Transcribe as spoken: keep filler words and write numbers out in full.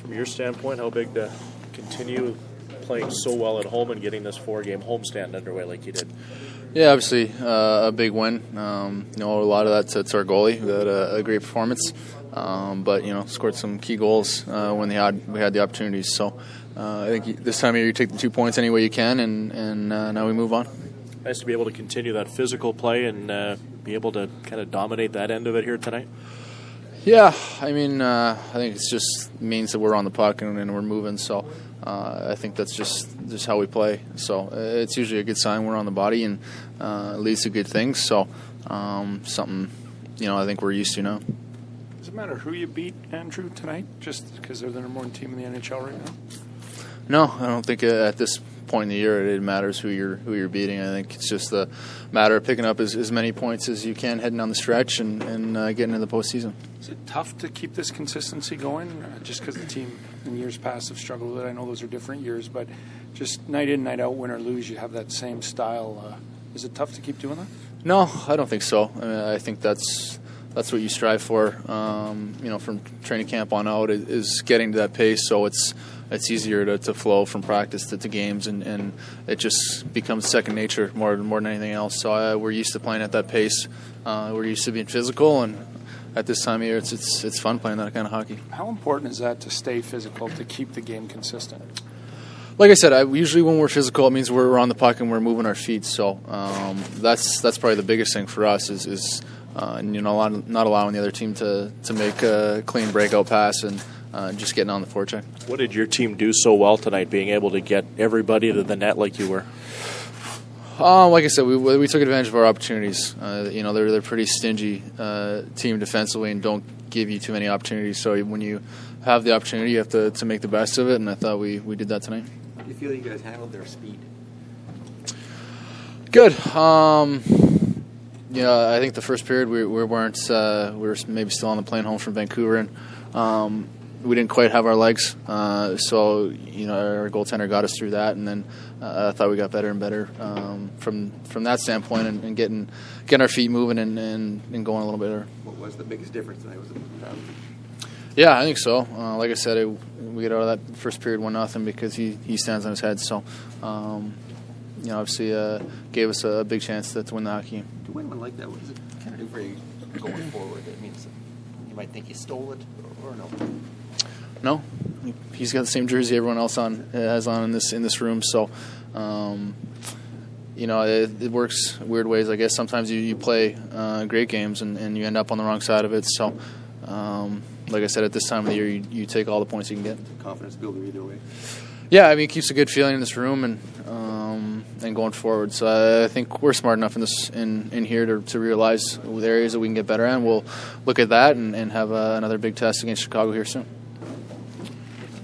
from your standpoint, how big to continue playing so well at home and getting this four-game homestand underway like you did? Yeah, obviously uh, a big win. Um, you know, a lot of that's, that's our goalie who had a, a great performance, um, but you know, scored some key goals uh, when they had we had the opportunities. So uh, I think this time of year you take the two points any way you can, and and uh, now we move on. Nice to be able to continue that physical play and uh, be able to kind of dominate that end of it here tonight. Yeah, I mean, uh, I think it just means that we're on the puck and, and we're moving. So uh, I think that's just just how we play. So it's usually a good sign we're on the body, and uh, it leads to good things. So um, something, you know, I think we're used to now. Does it matter who you beat, Andrew, tonight, just because they're the number one team in the N H L right now? No, I don't think at this point in the year it matters who you're who you're beating. I think it's just a matter of picking up as, as many points as you can heading down the stretch and, and uh, getting into the postseason. Is it tough to keep this consistency going, uh, just because the team in years past have struggled with it? I know those are different years, but just night in, night out, win or lose, you have that same style. Uh, is it tough to keep doing that? No, I don't think so. I mean, I think that's that's what you strive for. Um, you know, from training camp on out, is getting to that pace. So it's it's easier to, to flow from practice to, to games, and, and it just becomes second nature more more than anything else. So uh, we're used to playing at that pace. Uh, we're used to being physical, and at this time of year, it's it's it's fun playing that kind of hockey. How important is that to stay physical, to keep the game consistent? Like I said, I, usually when we're physical, it means we're, we're on the puck and we're moving our feet. So um, that's that's probably the biggest thing for us is, is uh, you know, not allowing the other team to, to make a clean breakout pass and uh, just getting on the forecheck. What did your team do so well tonight, being able to get everybody to the net like you were? Um, like I said, we we took advantage of our opportunities. Uh, you know, they're they're pretty stingy uh, team defensively and don't give you too many opportunities. So when you have the opportunity, you have to, to make the best of it, and I thought we, we did that tonight. How do you feel you guys handled their speed? Good. Um, yeah, I think the first period we, we weren't uh, we were maybe still on the plane home from Vancouver, and um, we didn't quite have our legs. Uh, so you know, our goaltender got us through that, and then uh, I thought we got better and better um, from from that standpoint, and, and getting getting our feet moving and, and, and going a little bit better. What was the biggest difference tonight? Was it um, Yeah, I think so. Uh, like I said, it, we get out of that first period one nothing because he, he stands on his head. So, um, you know, obviously uh, gave us a big chance to, to win the hockey game. To win one like that, what does it kind of do for you going forward? It means you might think you stole it, or, or no? No, he's got the same jersey everyone else on has on in this in this room. So, um, you know, it, it works weird ways. I guess sometimes you, you play uh, great games and, and you end up on the wrong side of it. So. Um, Like I said, at this time of the year, you, you take all the points you can get. Confidence builder either way. Yeah, I mean, it keeps a good feeling in this room and um, and going forward. So I, I think we're smart enough in this in, in here to, to realize the areas that we can get better at. And we'll look at that and, and have uh, another big test against Chicago here soon.